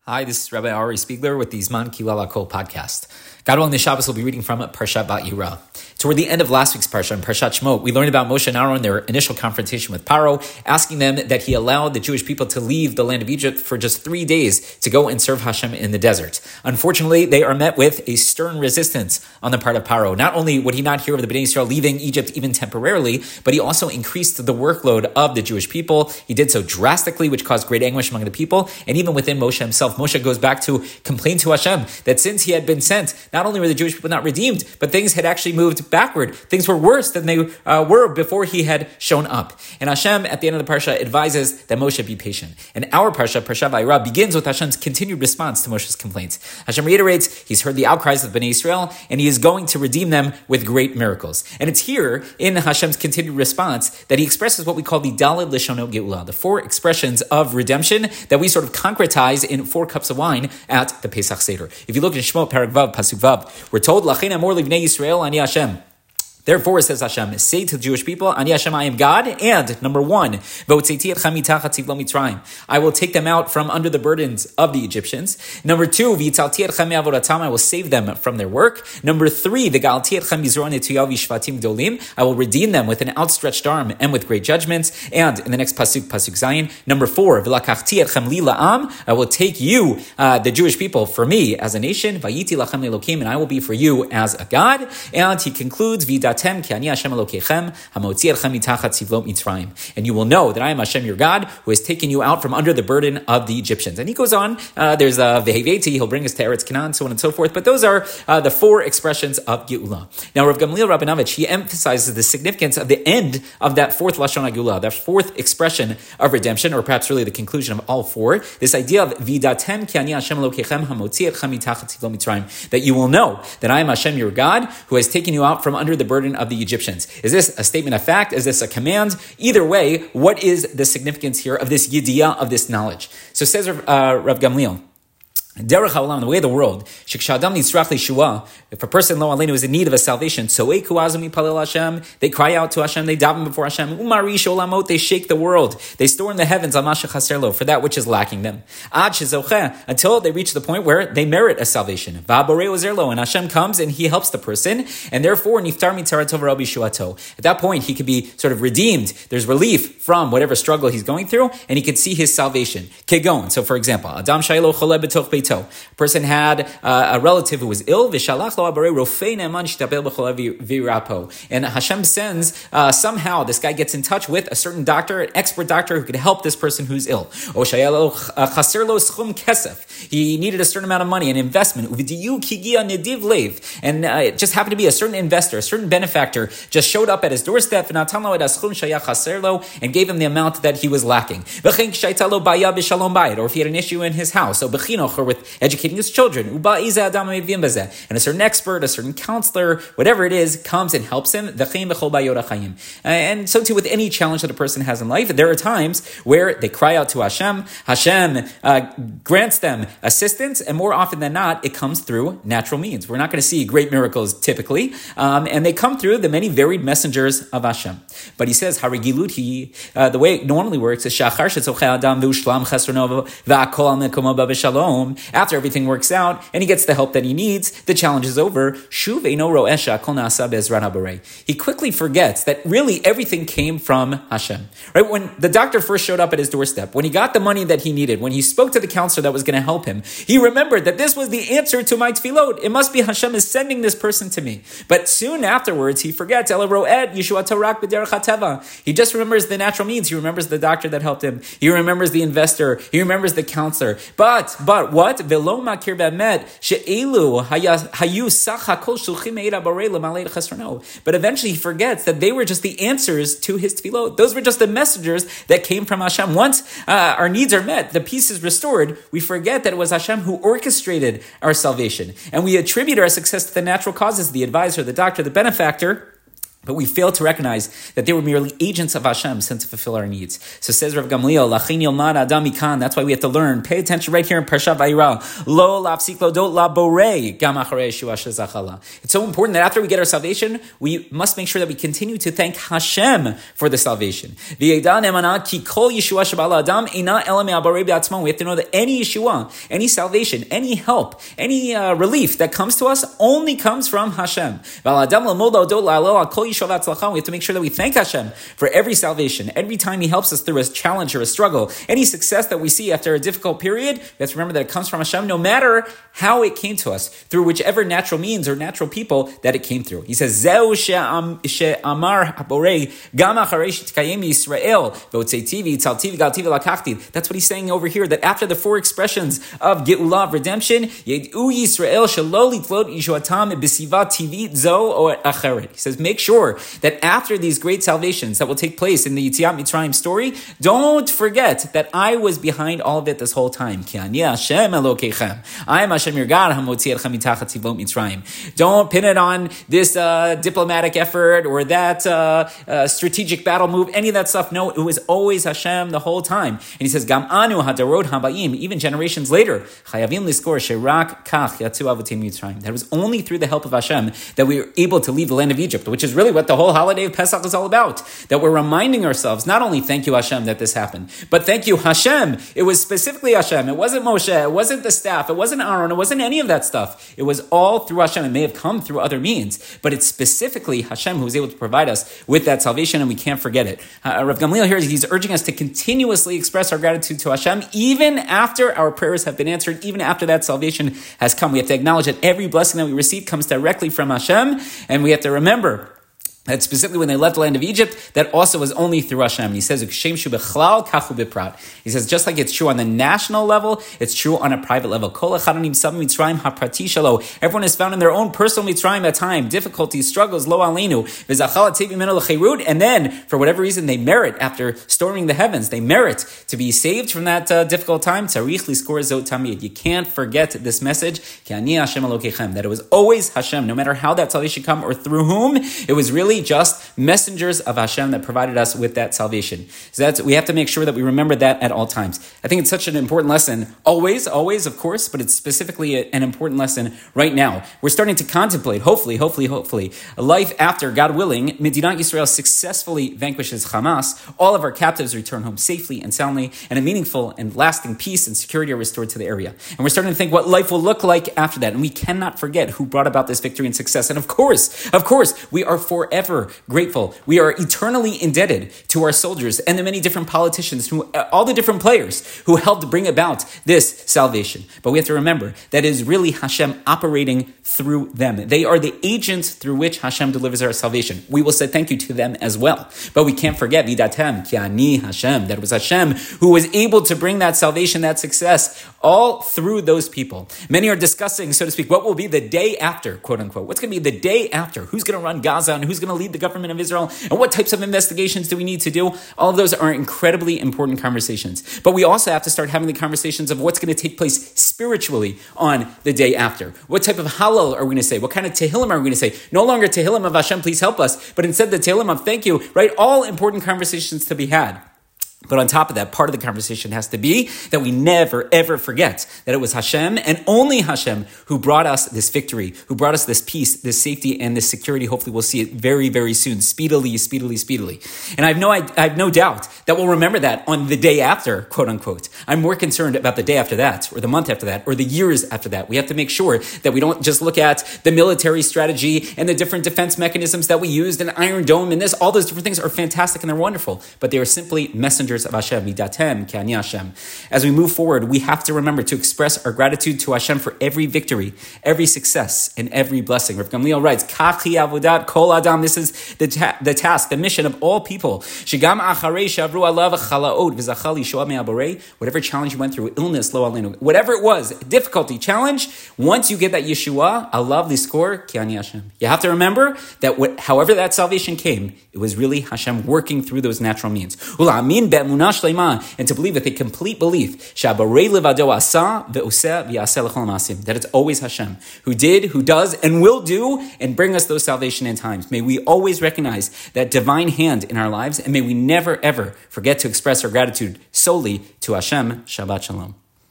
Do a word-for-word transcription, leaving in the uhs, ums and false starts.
Hi, this is Rabbi Ari Spiegler with the Zman Kilala Kol podcast. God willing, this Shabbos will be reading from Parshat Bat Yira. Toward the end of last week's Parsha, in Parshat Shemot, we learned about Moshe and Aaron, their initial confrontation with Paro, asking them that he allowed the Jewish people to leave the land of Egypt for just three days to go and serve Hashem in the desert. Unfortunately, they are met with a stern resistance on the part of Paro. Not only would he not hear of the Bnei Yisrael leaving Egypt even temporarily, but he also increased the workload of the Jewish people. He did so drastically, which caused great anguish among the people. And even within Moshe himself, Moshe goes back to complain to Hashem that since he had been sent, not only were the Jewish people not redeemed, but things had actually moved backward. Things were worse than they uh, were before he had shown up. And Hashem, at the end of the Parsha, advises that Moshe be patient. And our Parsha, Parshat Vayera, begins with Hashem's continued response to Moshe's complaints. Hashem reiterates, he's heard the outcries of Bnei Yisrael, and he is going to redeem them with great miracles. And it's here, in Hashem's continued response, that he expresses what we call the Daled Leshonot Geula, the four expressions of redemption that we sort of concretize in four cups of wine at the Pesach Seder. If you look in Shemot, Parak Vav, Pasuk Vav, we're told, Lachein amor livnei Yisrael ani Hashem. Therefore, says Hashem, say to the Jewish people, Ani Hashem, I am God, and number one, I will take them out from under the burdens of the Egyptians. Number two, I will save them from their work. Number three, I will redeem them with an outstretched arm and with great judgments. And in the next pasuk, pasuk Zayin, number four, I will take you, uh, the Jewish people, for me as a nation, and I will be for you as a God. And he concludes, and you will know that I am Hashem your God, who has taken you out from under the burden of the Egyptians. And he goes on, uh, there's a Veheveti, he'll bring us to Eretz Canaan, so on and so forth. But those are uh, the four expressions of Geula. Now, Rav Gamliel Rabinovich, he emphasizes the significance of the end of that fourth Lashon HaGeula, that fourth expression of redemption, or perhaps really the conclusion of all four, this idea of Vidatem ki ani Hashem Elokechem hamotzi etchem mitachat tzivlo Mitzrayim, that you will know that I am Hashem your God, who has taken you out from under the burden of the Egyptians. Is this a statement of fact? Is this a command? Either way, what is the significance here of this yidiyah, of this knowledge? So says uh, Rav Gamliel, Derech haolam, the way of the world, if a person lo aleinu is in need of a salvation, they cry out to Hashem, they daven before Hashem, they shake the world, they store in the heavens for that which is lacking them, until they reach the point where they merit a salvation. And Hashem comes and he helps the person, and therefore at that point he can be sort of redeemed. There's relief from whatever struggle he's going through, and he can see his salvation. Kegon. So for example, Adam shaylo chole b'toch beito. A person had uh, a relative who was ill, and Hashem sends, uh, somehow this guy gets in touch with a certain doctor, an expert doctor who could help this person who's ill. He needed a certain amount of money, an investment, and uh, it just happened to be a certain investor, a certain benefactor just showed up at his doorstep and gave him the amount that he was lacking. Or if he had an issue in his house, so or with educating his children, and a certain expert, a certain counselor, whatever it is, comes and helps him. And so too with any challenge that a person has in life, there are times where they cry out to Hashem, Hashem uh, grants them assistance, and more often than not, it comes through natural means. We're not going to see great miracles typically, um, and they come through the many varied messengers of Hashem. But he says, Harigiluti, uh, the way it normally works is after everything works out and he gets the help that he needs, the challenge is over. He quickly forgets that really everything came from Hashem. Right? When the doctor first showed up at his doorstep, when he got the money that he needed, when he spoke to the counselor that was going to help him, he remembered that this was the answer to my tefillot. It must be Hashem is sending this person to me. But soon afterwards, he forgets. He just remembers the natural means. He remembers the doctor that helped him. He remembers the investor. He remembers the counselor. But, but what? But eventually he forgets that they were just the answers to his tefillot. Those were just the messengers that came from Hashem. Once uh, our needs are met, the peace is restored, we forget that it was Hashem who orchestrated our salvation. And we attribute our success to the natural causes, the advisor, the doctor, the benefactor. But we fail to recognize that they were merely agents of Hashem sent to fulfill our needs. So says Rav Gamliel, Lachin yilmad adam mikan. That's why we have to learn. Pay attention right here in Parshat Vayira. Lo lafsik lo dot la borei gam acharei yeshua shezachala. It's so important that after we get our salvation, we must make sure that we continue to thank Hashem for the salvation. V'yedan emana ki kol yeshua shebala adam ina ela me'aborei b'atzmo. We have to know that any yeshua, any salvation, any help, any uh, relief that comes to us only comes from Hashem. V'al adam l'mod la'odot la'alo kol we have to make sure that we thank Hashem for every salvation, every time He helps us through a challenge or a struggle, any success that we see after a difficult period. We have to remember that it comes from Hashem, no matter how it came to us, through whichever natural means or natural people that it came through. He says, Zeu she'amar haborei gam acharei shetkayem Yisrael v'otzeitiv v'yitzaltiv v'galtiv v'lakachtiv. That's what he's saying over here, that after the four expressions of Geulah, of redemption, Yed'u Yisrael shelo litlot yishuatam b'siva tivit zo or acheret. He says, make sure that after these great salvations that will take place in the Yetziat Mitzrayim story, don't forget that I was behind all of it this whole time. Ki ani Hashem Elokeichem. I am Hashem your God. Hamotzi etchem mitachat tzivot Mitzrayim. Don't pin it on this uh, diplomatic effort or that uh, uh, strategic battle move, any of that stuff. No, it was always Hashem the whole time. And he says, Gam anu hadarot habayim, even generations later, chayavim liskor sherak kach yatzu avotim Mitzrayim. That it was only through the help of Hashem that we were able to leave the land of Egypt, which is really what the whole holiday of Pesach is all about. That we're reminding ourselves, not only thank you Hashem that this happened, but thank you Hashem. It was specifically Hashem. It wasn't Moshe. It wasn't the staff. It wasn't Aaron. It wasn't any of that stuff. It was all through Hashem. It may have come through other means, but it's specifically Hashem who was able to provide us with that salvation, and we can't forget it. Uh, Rav Gamliel here, he's urging us to continuously express our gratitude to Hashem, even after our prayers have been answered, even after that salvation has come. We have to acknowledge that every blessing that we receive comes directly from Hashem, and we have to remember that specifically when they left the land of Egypt, that also was only through Hashem. He says, he says, just like it's true on the national level, it's true on a private level. Everyone is found in their own personal Mitzrayim at time, difficulties, struggles, lo aleinu. And then, for whatever reason, they merit, after storming the heavens, they merit to be saved from that uh, difficult time. You can't forget this message, that it was always Hashem, no matter how that salvation come or through whom, it was really just messengers of Hashem that provided us with that salvation. So that's, we have to make sure that we remember that at all times. I think it's such an important lesson, always, always, of course, but it's specifically a, an important lesson right now. We're starting to contemplate, hopefully, hopefully, hopefully, a life after, God willing, Medinat Yisrael successfully vanquishes Hamas, all of our captives return home safely and soundly, and a meaningful and lasting peace and security are restored to the area. And we're starting to think what life will look like after that, and we cannot forget who brought about this victory and success. And of course, of course, we are forever grateful. We are eternally indebted to our soldiers and the many different politicians, who, uh, all the different players who helped bring about this salvation. But we have to remember that it is really Hashem operating through them. They are the agents through which Hashem delivers our salvation. We will say thank you to them as well. But we can't forget, Vidatem, Ki ani Hashem, that it was Hashem who was able to bring that salvation, that success, all through those people. Many are discussing, so to speak, what will be the day after, quote unquote. What's going to be the day after? Who's going to run Gaza and who's going to lead the government of Israel, and what types of investigations do we need to do? All of those are incredibly important conversations. But we also have to start having the conversations of what's going to take place spiritually on the day after. What type of Hallel are we going to say? What kind of Tehillim are we going to say? No longer Tehillim of Hashem, please help us, but instead the Tehillim of thank you, right? All important conversations to be had. But on top of that, part of the conversation has to be that we never, ever forget that it was Hashem and only Hashem who brought us this victory, who brought us this peace, this safety, and this security. Hopefully we'll see it very, very soon, speedily, speedily, speedily. And I have no, I have no doubt that we'll remember that on the day after, quote unquote. I'm more concerned about the day after that, or the month after that, or the years after that. We have to make sure that we don't just look at the military strategy and the different defense mechanisms that we used, and Iron Dome and this, all those different things are fantastic and they're wonderful, but they are simply messengers of Hashem, Midatem, Ki ani Hashem. As we move forward, we have to remember to express our gratitude to Hashem for every victory, every success, and every blessing. Rav Gamliel writes, Kachi avodat kol adam. This is the, ta- the task, the mission of all people. Shigam acharei shavru alav chalaot v'zachal yishua me'aborei. Whatever challenge you went through, illness, lo aleinu, whatever it was, difficulty, challenge, once you get that Yeshua, alav liskor, Ki ani Hashem. You have to remember that what, however that salvation came, it was really Hashem working through those natural means. Ula'amin ve'emunah shleima, and to believe with a complete belief, she'aborei levado asa ve'oseh v'yaseh l'chol ha'maasim, that it's always Hashem who did, who does, and will do, and bring us those salvation in times. May we always recognize that divine hand in our lives, and may we never ever forget to express our gratitude solely to Hashem. Shabbat Shalom.